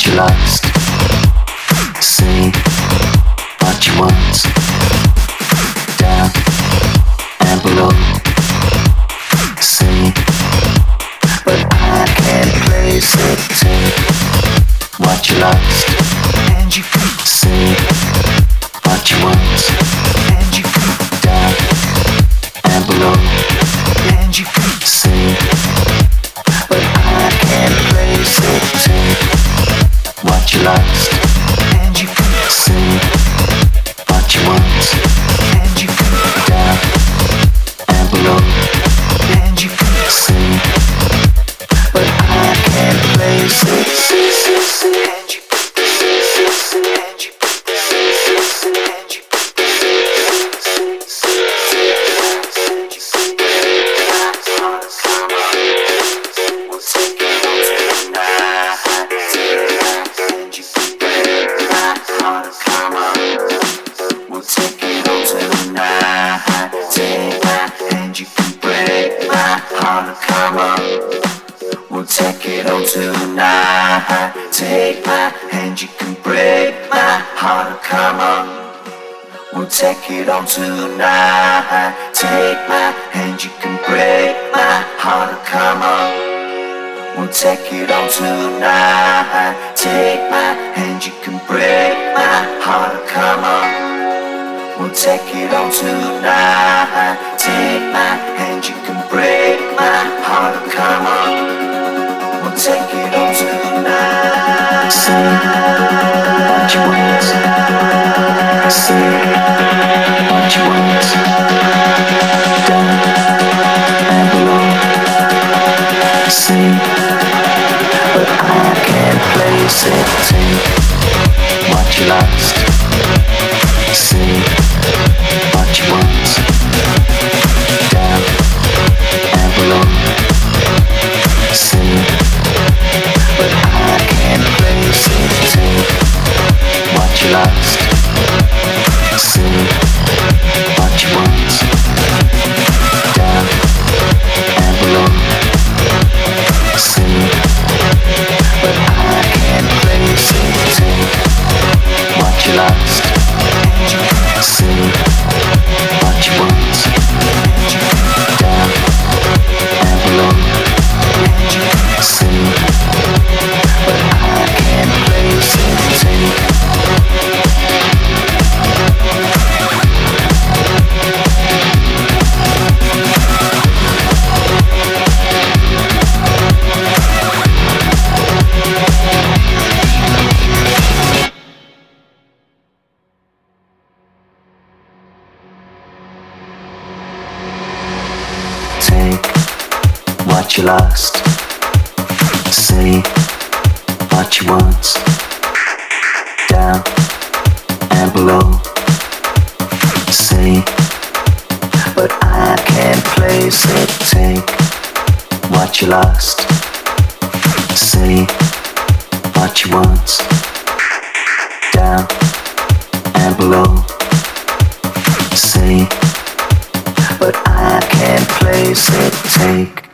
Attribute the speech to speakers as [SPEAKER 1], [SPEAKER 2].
[SPEAKER 1] what you lost. Say what you want. Down and below. Say, but I can't place it. Take what you lost. And you can say what you want. And you can down and below. And you can say, but I can't place it. Take what you lost. And you can say what you want. And you can down and below. And you can say, but I can't place it. And you take it on tonight. Take my hand, you can break my heart. Come on, we'll take it on tonight. Take my hand, you can break my heart. Come on, we'll take it on tonight. Take my hand, you can break my heart. Come on, we'll take it on tonight. Take my hand, you can break my heart. Come on. We'll take it on tonight. Say what you want. Say what you want. Down and below. Say, but I can't place it. Take what you lost. Say what you want. Down and below. Say, but I can't place it. Take what you lost. Say what you want. Down and below. Say, but I can't place it. Take what you lost. Say what you want. Down and below. Say, but I can't place it. Take what you lost. Say what you want. Down and below. Say, but I can't place it. Take what you lost. Say what you want. Down and below. Say, but I can't place it. Take